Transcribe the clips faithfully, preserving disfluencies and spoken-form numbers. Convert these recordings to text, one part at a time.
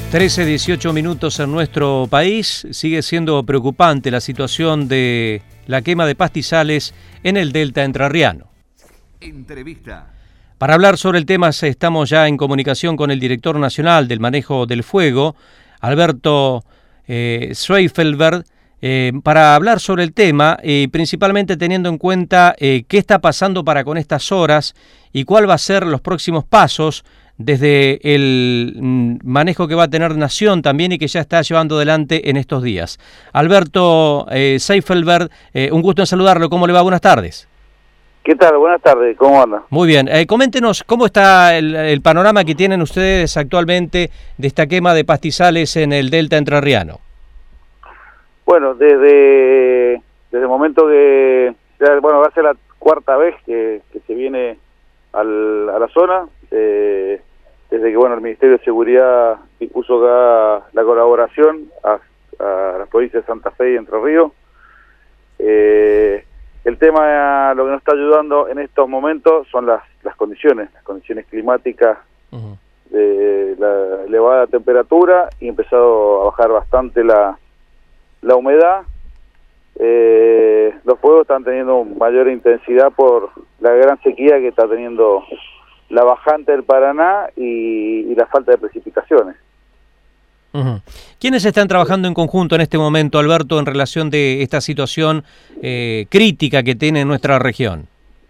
trece, dieciocho minutos en nuestro país. Sigue siendo preocupante la situación de la quema de pastizales en el delta entrerriano. Entrevista. Para hablar sobre el tema estamos ya en comunicación con el director nacional del manejo del fuego, Alberto eh, Schweifelberg, eh, para hablar sobre el tema, eh, principalmente teniendo en cuenta eh, qué está pasando para con estas horas y cuál va a ser los próximos pasos desde el manejo que va a tener Nación también y que ya está llevando adelante en estos días. Alberto eh, Schweifelberg, eh, un gusto en saludarlo. ¿Cómo le va? Buenas tardes. ¿Qué tal? Buenas tardes. ¿Cómo anda? Muy bien. Eh, coméntenos cómo está el, el panorama que tienen ustedes actualmente de esta quema de pastizales en el delta entrerriano. Bueno, desde, desde el momento que, bueno, va a ser la cuarta vez que, que se viene al, a la zona, eh, desde que, bueno, el Ministerio de Seguridad puso acá la colaboración a, a las provincias de Santa Fe y Entre Ríos. Eh, el tema, lo que nos está ayudando en estos momentos son las, las condiciones, las condiciones climáticas, uh-huh. de la elevada temperatura, y ha empezado a bajar bastante la, la humedad. Eh, los fuegos están teniendo mayor intensidad por la gran sequía que está teniendo la bajante del Paraná y, y la falta de precipitaciones. Uh-huh. ¿Quiénes están trabajando en conjunto en este momento, Alberto, en relación de esta situación eh, crítica que tiene nuestra región?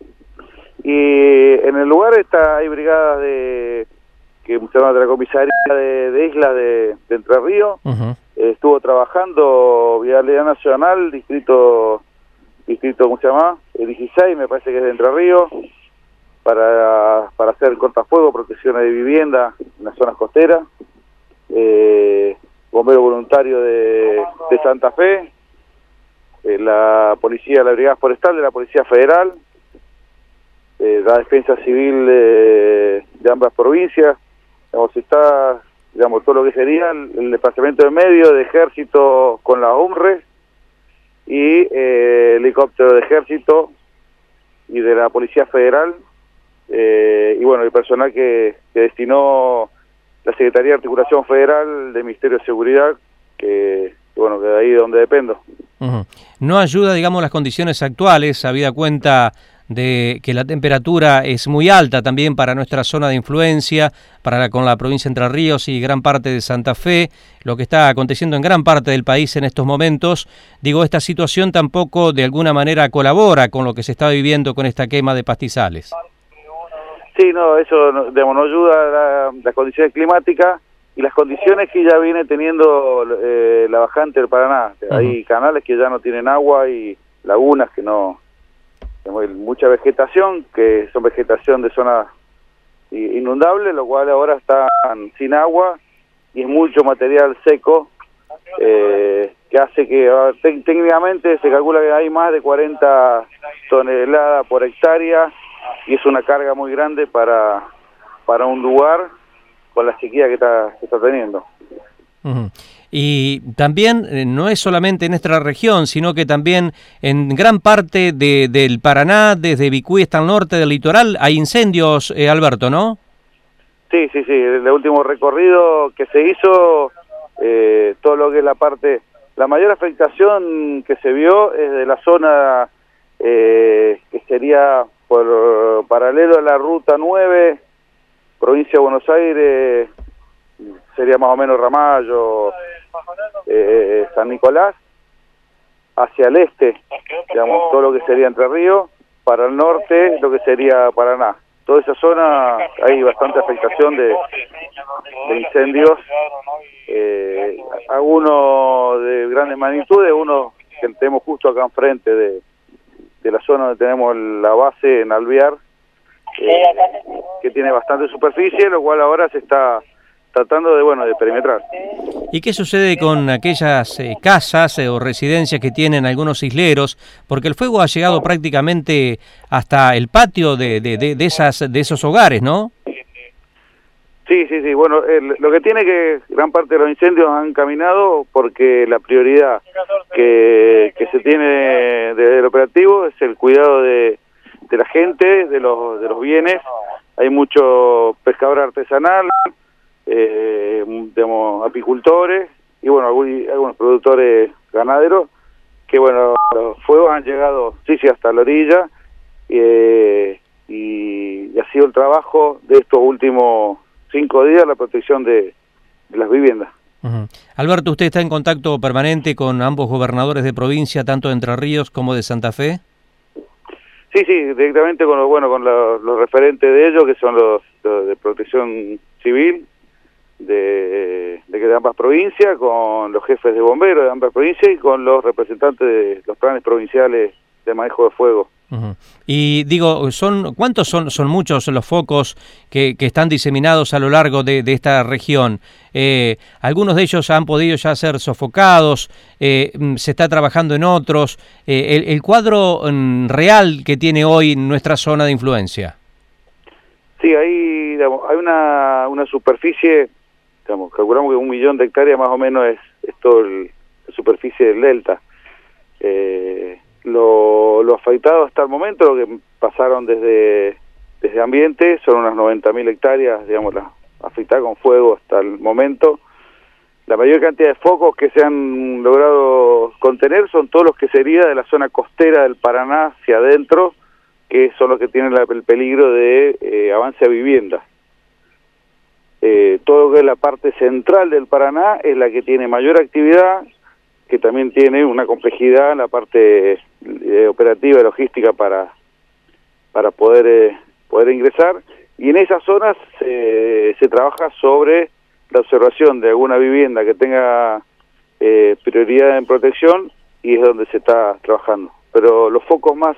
Y en el lugar está hay brigadas de que se llama de la comisaría de, de Islas de, de Entre Ríos. Uh-huh. eh, estuvo trabajando Vialidad Nacional, distrito, distrito ¿cómo se llama? El dieciséis, me parece que es de Entre Ríos, para, para hacer cortafuegos, protecciones de vivienda en las zonas costeras. Eh, bombero voluntario de, de Santa Fe, eh, la policía, la brigada forestal de la Policía Federal, eh, la defensa civil eh, de ambas provincias. Digamos, está, digamos, todo lo que sería el, el departamento de medio de ejército con la U M R E y eh, helicóptero de ejército y de la Policía Federal, eh, y bueno, el personal que, que destinó la Secretaría de Articulación Federal del Ministerio de Seguridad, que, que bueno, que de ahí es donde dependo. Uh-huh. No ayuda, digamos, las condiciones actuales, habida cuenta de que la temperatura es muy alta también para nuestra zona de influencia, para la, con la provincia de Entre Ríos y gran parte de Santa Fe, lo que está aconteciendo en gran parte del país en estos momentos. Digo, esta situación tampoco de alguna manera colabora con lo que se está viviendo con esta quema de pastizales. Sí, no, eso no, digamos, no ayuda a la, las condiciones climáticas y las condiciones que ya viene teniendo eh, la bajante del Paraná. Uh-huh. Hay canales que ya no tienen agua y lagunas que no... Hay mucha vegetación, que son vegetación de zonas inundables, lo cual ahora están sin agua y es mucho material seco, eh, que hace que técnicamente se calcula que hay más de cuarenta toneladas por hectárea, y es una carga muy grande para para un lugar con la sequía que está, que está teniendo. Uh-huh. Y también eh, no es solamente en nuestra región, sino que también en gran parte de, del Paraná, desde Vicuí hasta el norte del litoral, hay incendios, eh, Alberto, ¿no? Sí, sí, sí. El último recorrido que se hizo, eh, todo lo que es la parte... La mayor afectación que se vio es de la zona eh, que sería por paralelo a la ruta nueve, provincia de Buenos Aires, sería más o menos Ramallo, eh, San Nicolás, hacia el este, digamos, todo lo que sería Entre Ríos, para el norte, lo que sería Paraná. Toda esa zona hay bastante afectación de, de incendios, eh, algunos de grandes magnitudes, uno que tenemos justo acá enfrente de, de la zona donde tenemos la base en Alvear, eh, que tiene bastante superficie, lo cual ahora se está tratando de, bueno, de perimetrar. ¿Y qué sucede con aquellas eh, casas eh, o residencias que tienen algunos isleros? Porque el fuego ha llegado prácticamente hasta el patio de, de, de, de, esas, de esos hogares, ¿no? Sí, sí, sí. Bueno, el, lo que tiene que gran parte de los incendios han caminado porque la prioridad que, que se tiene del operativo es el cuidado de, de la gente, de los, de los bienes. Hay mucho pescador artesanal, eh, digamos, algunos apicultores y bueno, algunos, algunos productores ganaderos, que bueno, los fuegos han llegado, sí, sí, hasta la orilla, eh, y, y ha sido el trabajo de estos últimos cinco días, la protección de, de las viviendas. Uh-huh. Alberto, ¿usted está en contacto permanente con ambos gobernadores de provincia, tanto de Entre Ríos como de Santa Fe? Sí, sí, directamente con los, bueno, con los, los referentes de ellos, que son los, los de protección civil de, de, de ambas provincias, con los jefes de bomberos de ambas provincias y con los representantes de los planes provinciales de manejo de fuego. Uh-huh. Y digo, son ¿cuántos son? Son muchos los focos que, que están diseminados a lo largo de, de esta región. Eh, algunos de ellos han podido ya ser sofocados, eh, se está trabajando en otros. Eh, el, el cuadro um, real que tiene hoy nuestra zona de influencia. Sí, ahí digamos, hay una, una superficie, digamos, calculamos que un millón de hectáreas más o menos es, es toda la superficie del delta. Eh, Lo, lo afectado hasta el momento, lo que pasaron desde desde ambiente, son unas noventa mil hectáreas, digamos, las afectadas con fuego hasta el momento. La mayor cantidad de focos que se han logrado contener son todos los que sería de la zona costera del Paraná hacia adentro, que son los que tienen la, el peligro de eh, avance a viviendas. Eh, todo lo que es la parte central del Paraná es la que tiene mayor actividad, que también tiene una complejidad en la parte eh, operativa y logística para para poder eh, poder ingresar, y en esas zonas se, se trabaja sobre la observación de alguna vivienda que tenga eh, prioridad en protección, y es donde se está trabajando. Pero los focos más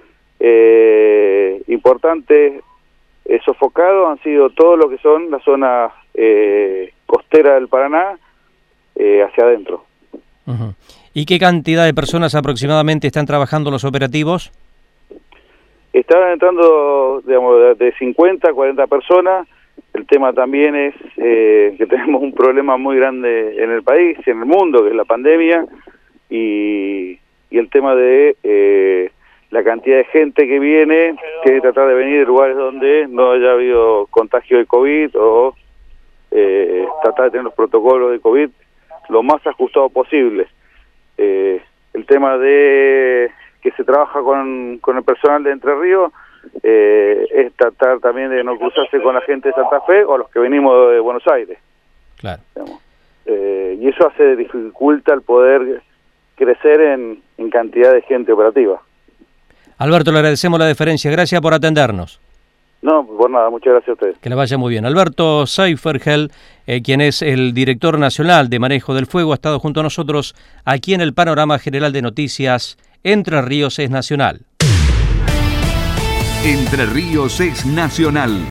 eh, importantes eh, sofocados han sido todo lo que son las zonas eh, costeras del Paraná eh, hacia adentro. Uh-huh. ¿Y qué cantidad de personas aproximadamente están trabajando los operativos? Están entrando, digamos, de cincuenta a cuarenta personas. El tema también es eh, que tenemos un problema muy grande en el país y en el mundo, que es la pandemia, y, y el tema de eh, la cantidad de gente que viene, que tratar de venir de lugares donde no haya habido contagio de COVID, o eh, tratar de tener los protocolos de COVID lo más ajustado posible. Eh, el tema de que se trabaja con, con el personal de Entre Ríos eh, es tratar también de no cruzarse con la gente de Santa Fe o los que venimos de Buenos Aires. Claro. Eh, y eso hace dificulta el poder crecer en, en cantidad de gente operativa. Alberto, le agradecemos la deferencia. Gracias por atendernos. No, por nada, muchas gracias a ustedes. Que le vaya muy bien. Seyferhel Seyferhel, eh, quien es el director nacional de manejo del fuego, ha estado junto a nosotros aquí en el Panorama General de Noticias. Entre Ríos es Nacional. Entre Ríos es Nacional.